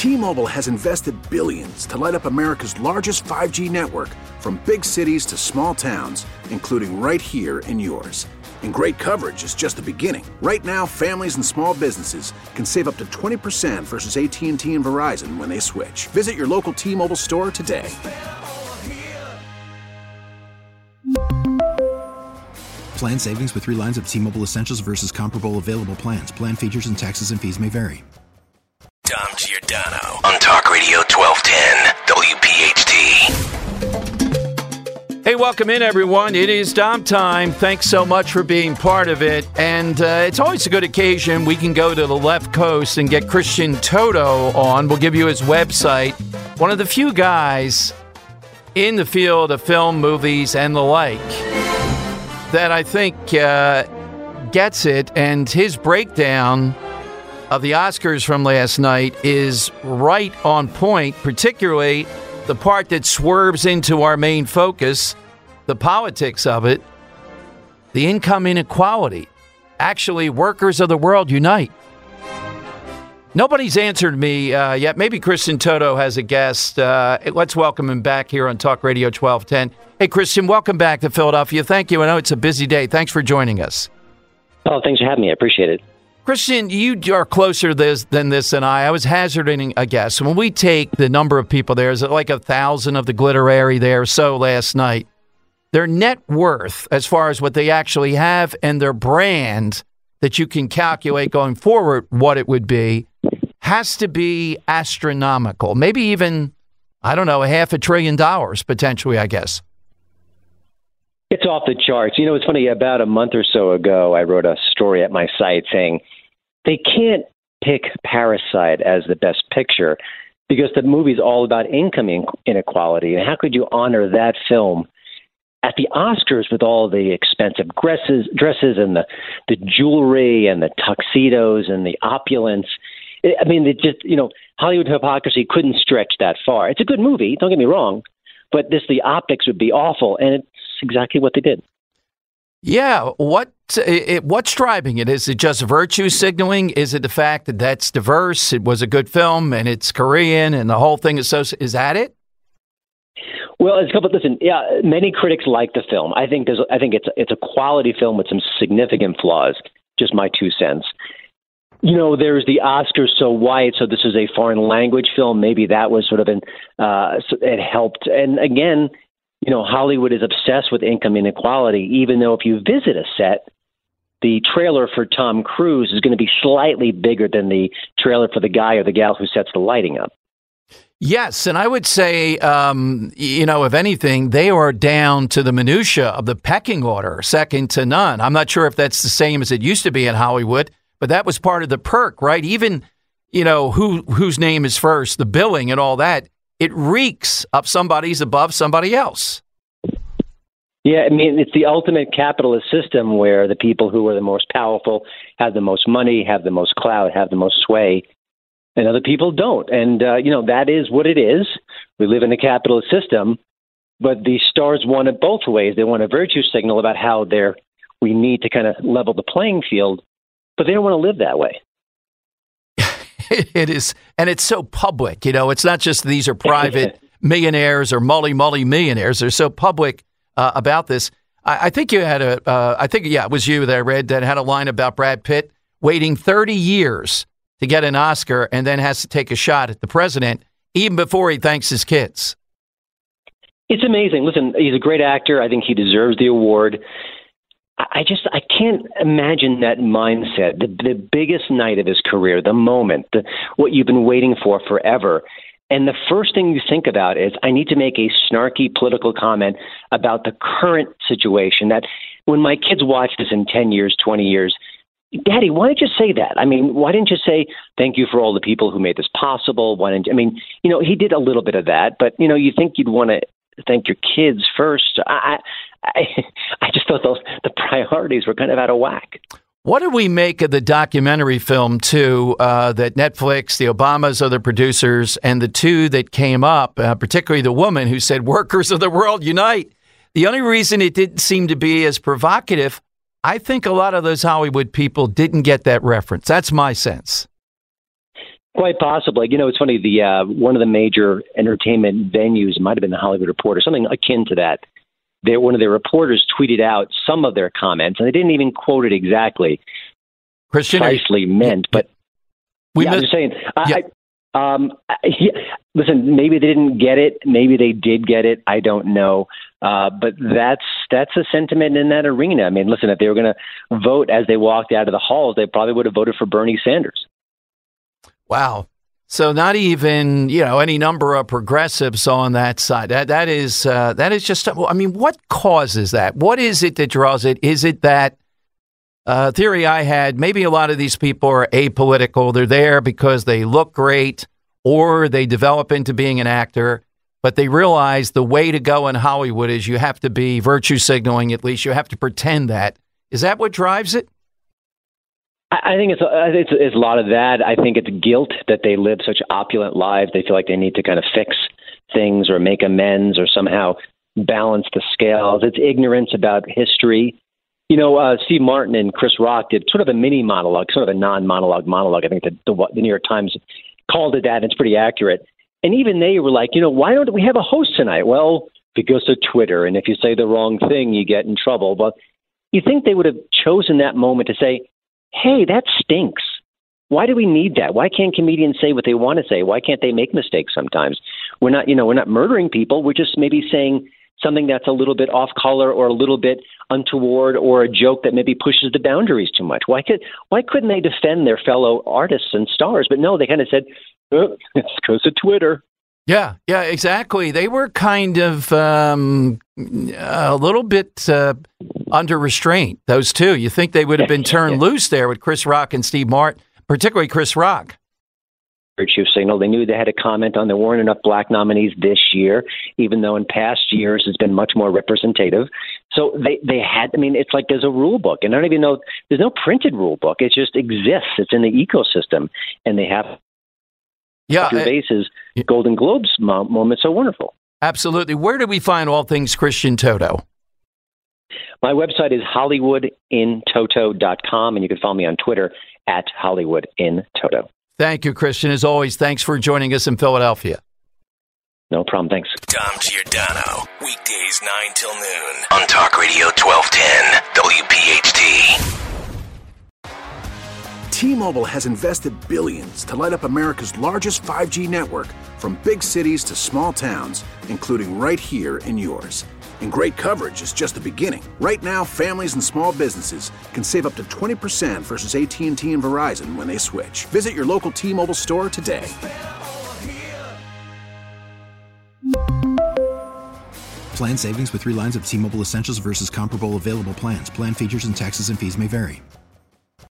T-Mobile has invested billions to light up America's largest 5G network, from big cities to small towns, including right here in yours. And great coverage is just the beginning. Right now, families and small businesses can save up to 20% versus AT&T and Verizon when they switch. Visit your local T-Mobile store today. Plan savings with 3 lines of T-Mobile Essentials versus comparable available plans. Plan features and taxes and fees may vary. Dom Giordano on Talk Radio 1210 WPHT. Hey, welcome in, everyone. It is Dom time. Thanks so much for being part of it. And it's always a good occasion. We can go to the left coast and get Christian Toto on. We'll give you his website. One of the few guys in the field of film, movies, and the like that I think gets it. And his breakdown of the Oscars from last night is right on point, particularly the part that swerves into our main focus, the politics of it, the income inequality. Actually, workers of the world unite. Nobody's answered me yet. Maybe Christian Toto has a guest. Let's welcome him back here on Talk Radio 1210. Hey, Christian, welcome back to Philadelphia. Thank you. I know it's a busy day. Thanks for joining us. Oh, thanks for having me. I appreciate it. Christian, you are closer than this and I. I was hazarding a guess. When we take the number of people there, is it like 1,000 of the glitterary there? So last night, their net worth, as far as what they actually have and their brand that you can calculate going forward what it would be, has to be astronomical. Maybe even, I don't know, $500 billion potentially, I guess. It's off the charts. You know, it's funny, about a month or so ago, I wrote a story at my site saying they can't pick Parasite as the best picture because the movie's all about income inequality. And how could you honor that film at the Oscars with all the expensive dresses and the jewelry and the tuxedos and the opulence? I mean, it just, Hollywood hypocrisy couldn't stretch that far. It's a good movie, don't get me wrong, but the optics would be awful, and it's exactly what they did. Yeah, what's driving it? Is it just virtue signaling? Is it the fact that that's diverse? It was a good film, and it's Korean, and the whole thing is that it? Well, listen. Yeah, many critics like the film. I think it's a quality film with some significant flaws. Just my 2 cents. There's the Oscars so white, so this is a foreign language film. Maybe that was sort of it helped. And again, Hollywood is obsessed with income inequality, even though if you visit a set, the trailer for Tom Cruise is going to be slightly bigger than the trailer for the guy or the gal who sets the lighting up. Yes, and I would say, if anything, they are down to the minutia of the pecking order, second to none. I'm not sure if that's the same as it used to be in Hollywood, but that was part of the perk, right? Even, whose name is first, the billing and all that, it reeks of somebody's above somebody else. Yeah, I mean, it's the ultimate capitalist system where the people who are the most powerful have the most money, have the most clout, have the most sway, and other people don't. And, that is what it is. We live in a capitalist system, but the stars want it both ways. They want a virtue signal about how we need to kind of level the playing field, but they don't want to live that way. It is, and it's so public. It's not just these are private millionaires or multi-millionaires. They're so public about this. I think you had it was you that I read that had a line about Brad Pitt waiting 30 years to get an Oscar and then has to take a shot at the president even before he thanks his kids. It's amazing. Listen, he's a great actor. I think he deserves the award. I can't imagine that mindset, the biggest night of his career, the moment, what you've been waiting for forever. And the first thing you think about is, I need to make a snarky political comment about the current situation that when my kids watch this in 10 years, 20 years, Daddy, why didn't you say that? I mean, why didn't you say thank you for all the people who made this possible? He did a little bit of that, but, you think you'd want to thank your kids first. I just thought the priorities were kind of out of whack. What do we make of the documentary film, too, that Netflix, the Obamas are the producers, and the two that came up, particularly the woman who said, workers of the world unite? The only reason it didn't seem to be as provocative, I think a lot of those Hollywood people didn't get that reference. That's my sense. Quite possibly. It's funny. The one of the major entertainment venues might have been the Hollywood Reporter, something akin to that. One of their reporters tweeted out some of their comments, and they didn't even quote it exactly. Christian, precisely meant, but I'm just saying. Listen, maybe they didn't get it. Maybe they did get it. I don't know. But that's a sentiment in that arena. I mean, listen, if they were going to vote as they walked out of the halls, they probably would have voted for Bernie Sanders. Wow. So not even, any number of progressives on that side. That is just, I mean, what causes that? What is it that draws it? Is it that theory I had, maybe a lot of these people are apolitical. They're there because they look great or they develop into being an actor, but they realize the way to go in Hollywood is you have to be virtue signaling, at least you have to pretend that. Is that what drives it? I think it's a lot of that. I think it's guilt that they live such opulent lives. They feel like they need to kind of fix things or make amends or somehow balance the scales. It's ignorance about history. Steve Martin and Chris Rock did sort of a mini monologue, sort of a non-monologue monologue. I think the New York Times called it that, and it's pretty accurate. And even they were like, why don't we have a host tonight? Well, because of Twitter, and if you say the wrong thing, you get in trouble. But you think they would have chosen that moment to say, hey, that stinks. Why do we need that? Why can't comedians say what they want to say? Why can't they make mistakes sometimes? We're not murdering people. We're just maybe saying something that's a little bit off color or a little bit untoward or a joke that maybe pushes the boundaries too much. Why couldn't they defend their fellow artists and stars? But no, they kind of said, oh, it's because of Twitter. Yeah, exactly. They were kind of a little bit under restraint, those two. You think they would have been turned loose there with Chris Rock and Steve Martin, particularly Chris Rock. Virtue signal. They knew they had to comment on there weren't enough black nominees this year, even though in past years it's been much more representative. So they had, it's like there's a rule book, and I don't even know, there's no printed rule book. It just exists. It's in the ecosystem, and they have bases. Golden Globes moments are wonderful. Absolutely. Where do we find all things Christian Toto? My website is HollywoodInToto.com, and you can follow me on Twitter at HollywoodInToto. Thank you, Christian. As always, thanks for joining us in Philadelphia. No problem. Thanks. Dom Giordano, weekdays 9 till noon on Talk Radio 1210 WPHT. T-Mobile has invested billions to light up America's largest 5G network, from big cities to small towns, including right here in yours. And great coverage is just the beginning. Right now, families and small businesses can save up to 20% versus AT&T and Verizon when they switch. Visit your local T-Mobile store today. Plan savings with 3 lines of T-Mobile Essentials versus comparable available plans. Plan features and taxes and fees may vary.